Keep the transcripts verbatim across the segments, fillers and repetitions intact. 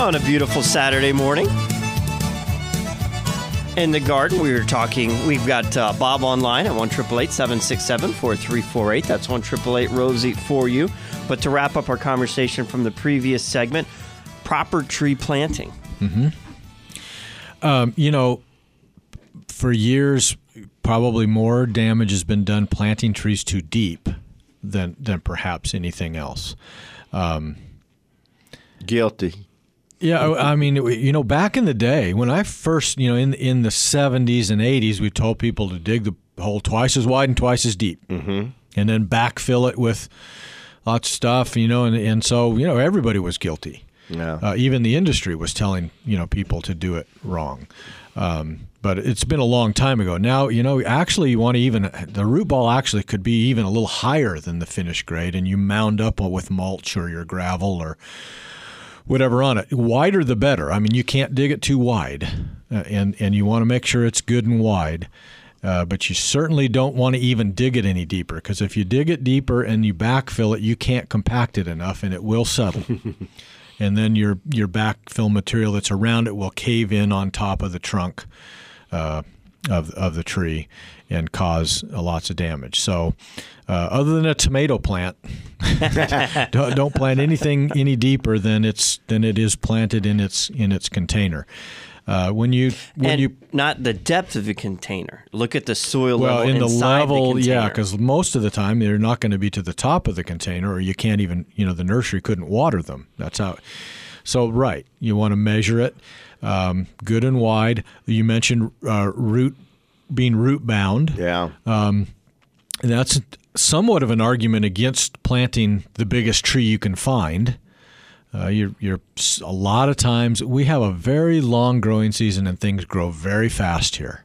on a beautiful Saturday morning. In the garden, we were talking, we've got uh, Bob online at one eight eight eight, seven six seven, four three four eight. That's one eight eight eight, Rosie for you. But to wrap up our conversation from the previous segment, proper tree planting. Mm-hmm. Um, you know, for years, probably more damage has been done planting trees too deep than than perhaps anything else. Um, Guilty. Yeah, I mean, you know, back in the day when I first, you know, in in the seventies and eighties, we told people to dig the hole twice as wide and twice as deep, mm-hmm. and then backfill it with lots of stuff, you know, and and so you know everybody was guilty. Yeah. Uh, even the industry was telling you know people to do it wrong. Um, but it's been a long time ago. Now, you know, actually you want to even, the root ball actually could be even a little higher than the finished grade, and you mound up with mulch or your gravel or whatever on it. Wider the better. I mean, you can't dig it too wide, uh, and, and you want to make sure it's good and wide. Uh, but you certainly don't want to even dig it any deeper, because if you dig it deeper and you backfill it, you can't compact it enough, and it will settle. And then your your backfill material that's around it will cave in on top of the trunk uh, of of the tree and cause uh, lots of damage. So, uh, other than a tomato plant, don't, don't plant anything any deeper than it's than it is planted in its in its container. Uh, when you when and you not the depth of the container. Look at the soil well level in the inside level, the yeah, container. because most of the time they're not going to be to the top of the container, or you can't even you know the nursery couldn't water them. That's how. So right, you want to measure it um, good and wide. You mentioned uh, root being root bound. Yeah. Um, and that's somewhat of an argument against planting the biggest tree you can find. Uh, you're, you're a lot of times we have a very long growing season and things grow very fast here.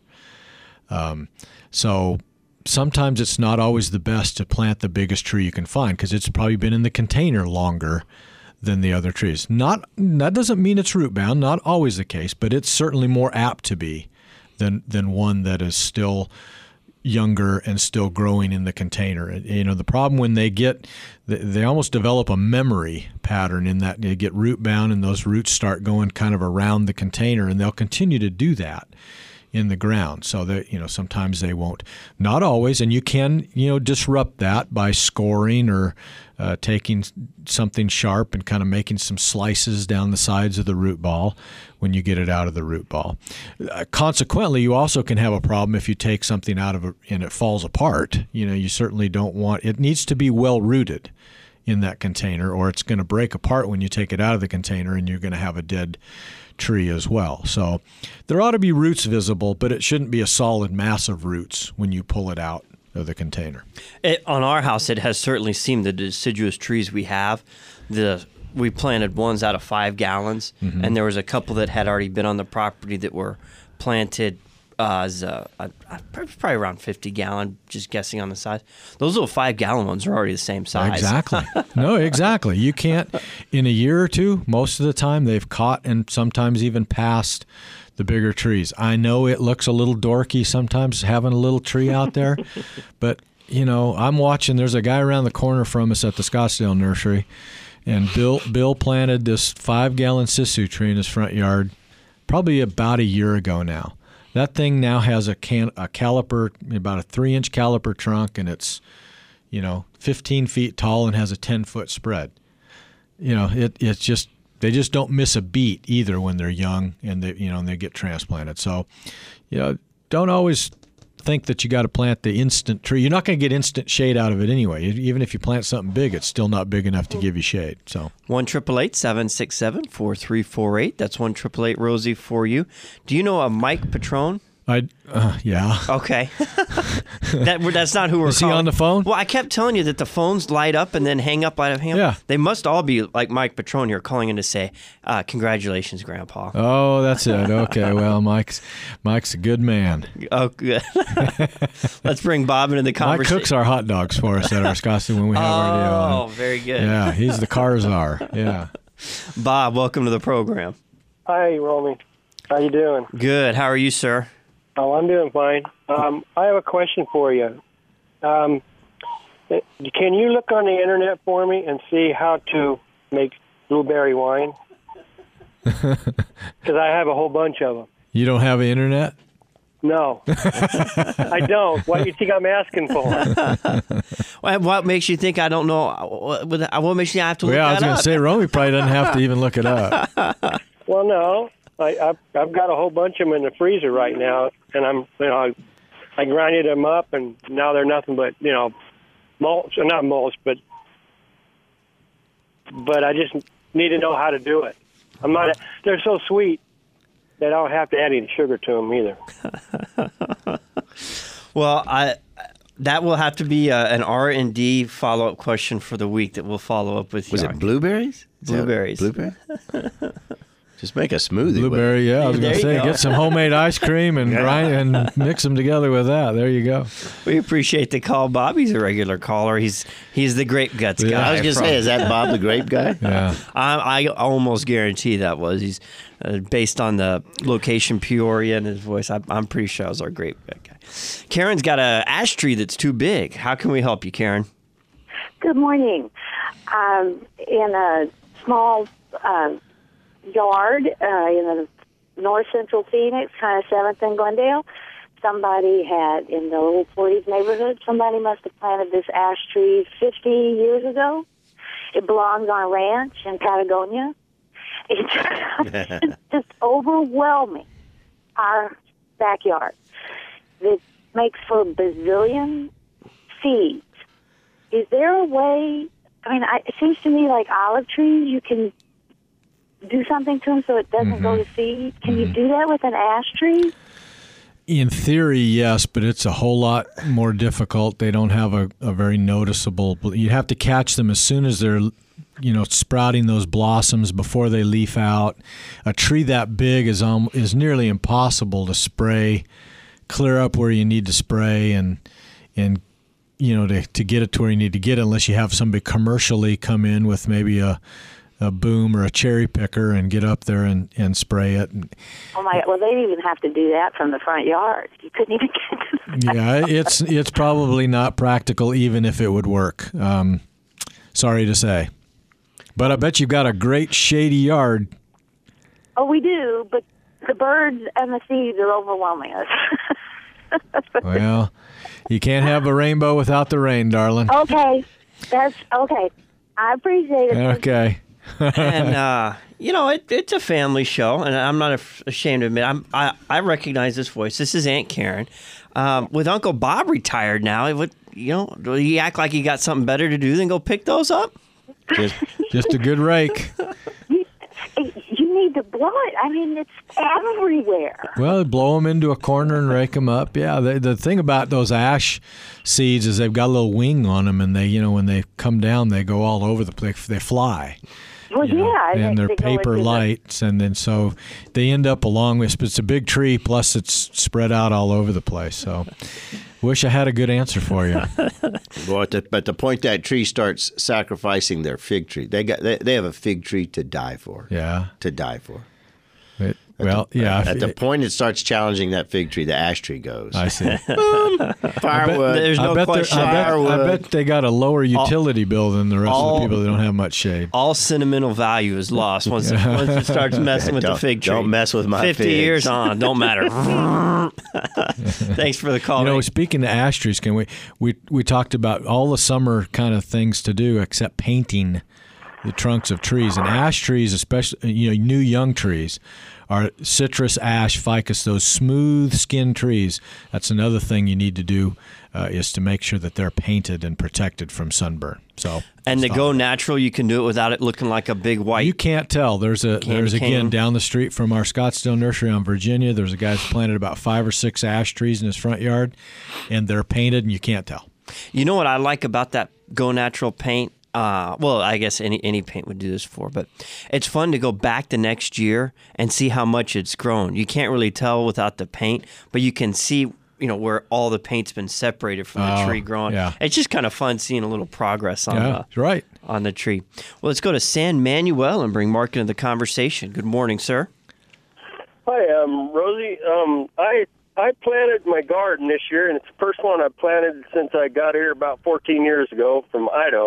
Um, so sometimes it's not always the best to plant the biggest tree you can find because it's probably been in the container longer than the other trees. Not that doesn't mean it's root bound, not always the case, but it's certainly more apt to be than than one that is still younger and still growing in the container. You know, the problem when they get, they almost develop a memory pattern in that they get root bound and those roots start going kind of around the container, and they'll continue to do that in the ground. So that, you know, sometimes they won't, not always, and you can, you know, disrupt that by scoring or uh, taking something sharp and kind of making some slices down the sides of the root ball when you get it out of the root ball. Uh, consequently, you also can have a problem if you take something out of it and it falls apart. You know, you certainly don't want, it needs to be well rooted in that container, or it's going to break apart when you take it out of the container and you're going to have a dead tree as well. So there ought to be roots visible, but it shouldn't be a solid mass of roots when you pull it out of the container. It, on our house, it has certainly seemed the deciduous trees we have, the we planted ones out of five gallons, mm-hmm. and there was a couple that had already been on the property that were planted uh, as a, a, a, probably around fifty gallon, just guessing on the size. Those little five gallon ones are already the same size. Exactly. No, exactly. You can't, in a year or two, most of the time they've caught and sometimes even passed the bigger trees. I know it looks a little dorky sometimes having a little tree out there, but, you know, I'm watching, there's a guy around the corner from us at the Scottsdale Nursery, and Bill Bill planted this five-gallon sisu tree in his front yard probably about a year ago now. That thing now has a can a caliper, about a three-inch caliper trunk, and it's, you know, fifteen feet tall and has a ten-foot spread. You know, it it's just, they just don't miss a beat either when they're young and they, you know, and they get transplanted. So, you know, don't always think that you got to plant the instant tree. You're not going to get instant shade out of it anyway. Even if you plant something big, it's still not big enough to give you shade. So one eight eight eight, seven six seven, four three four eight. That's one eight eight eight, Rosie for you. Do you know a Mike Petrone? I uh, yeah. Okay. that that's not who we're Is he calling. on the phone? Well, I kept telling you that the phones light up and then hang up out of him. Yeah. They must all be like Mike Petrone here calling in to say, uh, congratulations, Grandpa. Oh, that's it. Okay. Well, Mike's Mike's a good man. Oh, good. Let's bring Bob into the Mike conversation. cooks our hot dogs for us at our Scottsdale when we have oh, our deal. Oh, very good. Yeah, he's the car czar. Yeah. Bob, welcome to the program. Hi, Romy. How you doing? Good. How are you, sir? Oh, I'm doing fine. Um, I have a question for you. Um, can you look on the internet for me and see how to make blueberry wine? Because I have a whole bunch of them. You don't have internet? No, I don't. What do you think I'm asking for? Well, what makes you think I don't know? What, what makes you have to look Well, yeah, I was that going to up? say, Romy probably doesn't have to even look it up. Well, no, I, I've, I've got a whole bunch of them in the freezer right now, and I'm, you know, I, I grinded them up, and now they're nothing but, you know, mulch, not mulch, but, but I just need to know how to do it. I'm not. They're so sweet that I don't have to add any sugar to them either. Well, I that will have to be uh, an R and D follow up question for the week that we'll follow up with. Was you it on. blueberries? Is that Blueberries. Blueberry? Just make a smoothie. with it. Blueberry, yeah. I was There going to you say, go. get some homemade ice cream and grind and mix them together with that. There you go. We appreciate the call. Bobby's a regular caller. He's he's the grape guts Yeah. guy. I was going to from- say, is that Bob the grape guy? Yeah. I, I almost guarantee that was. He's uh, based on the location Peoria and his voice. I, I'm pretty sure I was our grape guy. Karen's got a ash tree that's too big. How can we help you, Karen? Good morning. Um, in a small uh, yard uh, in the north central Phoenix, kind of seventh and Glendale, somebody had, in the Little forties neighborhood, somebody must have planted this ash tree fifty years ago. It belongs on a ranch in Patagonia. It's just overwhelming our backyard. It makes for a bazillion seeds. Is there a way, I mean, I, it seems to me like olive trees, you can do something to them so it doesn't Mm-hmm. go to seed. Can you do that with an ash tree? In theory, yes, but it's a whole lot more difficult. They don't have a, a very noticeable. You have to catch them as soon as they're, you know, sprouting those blossoms before they leaf out. A tree that big is um, is nearly impossible to spray, clear up where you need to spray, and and you know to to get it to where you need to get it, unless you have somebody commercially come in with maybe a. a boom or a cherry picker and get up there and, and spray it. Oh my! Well, they'd even have to do that from the front yard. You couldn't even get to the front Yeah, yard. it's it's probably not practical even if it would work. Um, sorry to say. But I bet you've got a great shady yard. Oh, we do, but the birds and the seeds are overwhelming us. Well, you can't have a rainbow without the rain, darling. Okay, that's okay. I appreciate it. Okay. and uh, you know, it, it's a family show, and I'm not af- ashamed to admit I'm, I I recognize this voice. This is Aunt Karen. Um, with Uncle Bob retired now, it would you know? Do you act like you got something better to do than go pick those up? Just, Just a good rake. You, you need to blow it. I mean, it's everywhere. Well, blow them into a corner and rake them up. Yeah, the, the thing about those ash seeds is they've got a little wing on them, and they, you know, when they come down, they go all over the place. They fly. Well, You know, yeah, and they're they go paper into the- lights, and then so they end up along with. It's a big tree, plus it's spread out all over the place. So, wish I had a good answer for you. well, at the, but the point that tree starts sacrificing their fig tree, they got they, they have a fig tree to die for. Yeah. To die for. It- At well, the, yeah. At, if at the it- point it starts challenging that fig tree, the ash tree goes. I see. Firewood. There's no I bet, they're- question. I, bet, I Firewood. bet they got a lower utility bill than the rest all- of the people that don't have much shade. All sentimental value is lost once it, once it starts messing with the Don't- fig tree. don't mess with my Fifty figs. years on, don't matter. Thanks for the call. You know, Rick. speaking of ash trees, can we, we we talked about all the summer kind of things to do except painting the trunks of trees. And ash trees, especially you know new young trees, are citrus, ash, ficus, those smooth skinned trees. That's another thing you need to do uh, is to make sure that they're painted and protected from sunburn. So and to stop. go natural, you can do it without it looking like a big white. You can't tell. There's a Candy there's again cane. down the street from our Scottsdale nursery on Virginia. There's a guy who's planted about five or six ash trees in his front yard, and they're painted, and you can't tell. You know what I like about that Go Natural paint? Uh, well, I guess any any paint would do this for, but it's fun to go back the next year and see how much it's grown. You can't really tell without the paint, but you can see, you know, where all the paint's been separated from the Oh, tree growing. yeah. It's just kind of fun seeing a little progress on Yeah, the, that's right. on the tree. Well, let's go to San Manuel and bring Mark into the conversation. Good morning, sir. Hi, um, Rosie. Um, I I planted my garden this year, and it's the first one I planted since I got here about fourteen years ago from Idaho.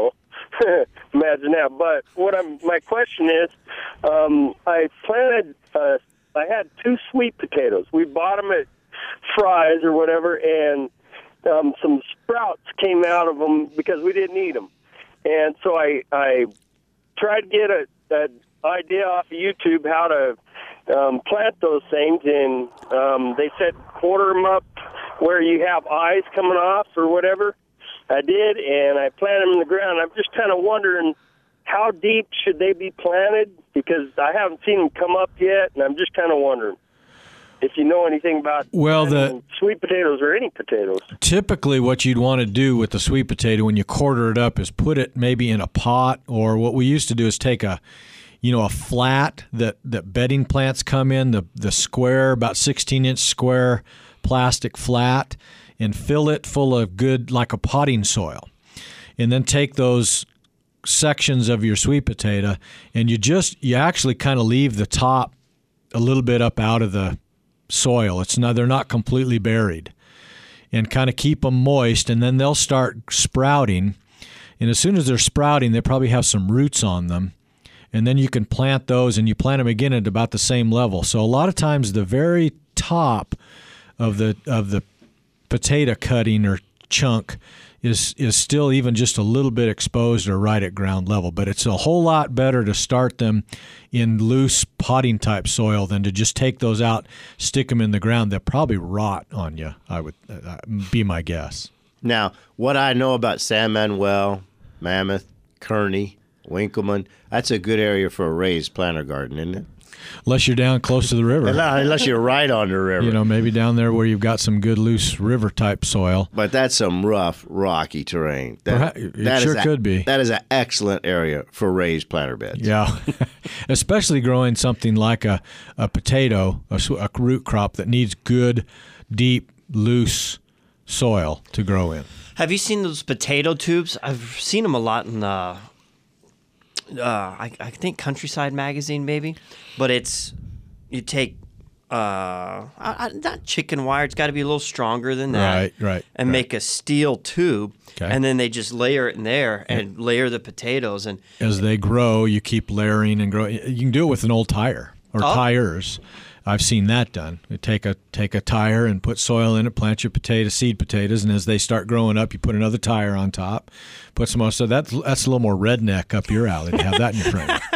Imagine that. But what I'm, my question is, um, I planted, uh, I had two sweet potatoes. We bought them at Fry's or whatever, and um, some sprouts came out of them because we didn't eat them. And so I, I tried to get a, a idea off of YouTube how to um, plant those things, and um, they said quarter them up where you have eyes coming off or whatever. I did, and I planted them in the ground. I'm just kind of wondering how deep should they be planted, because I haven't seen them come up yet, and I'm just kind of wondering if you know anything about well, the sweet potatoes or any potatoes. Typically what you'd want to do with the sweet potato when you quarter it up is put it maybe in a pot, or what we used to do is take a you know, a flat that, that bedding plants come in, the, the square, about sixteen-inch square plastic flat, and fill it full of good, like a potting soil. And then take those sections of your sweet potato, and you just, you actually kind of leave the top a little bit up out of the soil. It's not, they're not completely buried. And kind of keep them moist, and then they'll start sprouting. And as soon as they're sprouting, they probably have some roots on them. And then you can plant those, and you plant them again at about the same level. So a lot of times the very top of the of the potato cutting or chunk is is still even just a little bit exposed or right at ground level. But it's a whole lot better to start them in loose potting type soil than to just take those out, stick them in the ground. They'll probably rot on you, I would uh, be my guess. Now, what I know about San Manuel, Mammoth, Kearney, Winkleman, that's a good area for a raised planter garden, isn't it? Unless you're down close to the river. Unless you're right on the river. You know, maybe down there where you've got some good loose river type soil. But that's some rough, rocky terrain. That, Perhaps, it that sure a, could be. That is an excellent area for raised planter beds. Yeah, especially growing something like a, a potato, a, a root crop that needs good, deep, loose soil to grow in. Have you seen those potato tubes? I've seen them a lot in the... Uh, I, I think Countryside magazine, maybe, but it's you take uh, I, not chicken wire. It's got to be a little stronger than that, right? Right. And right. make a steel tube, okay. And then they just layer it in there and yeah. layer the potatoes. And as they grow, you keep layering and growing. You can do it with an old tire or oh. tires. I've seen that done. You take a take a tire and put soil in it, plant your potato seed potatoes, and as they start growing up, you put another tire on top, put some more. So that's that's a little more redneck up your alley to have that in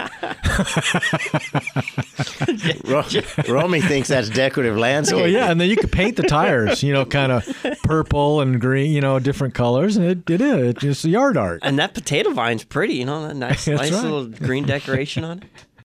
your frame. Romy thinks that's decorative landscape. Well, yeah, and then you could paint the tires, you know, kind of purple and green, you know, different colors, and it, it is. It's just yard art. And that potato vine's pretty, you know, that nice, nice right. little green decoration on it.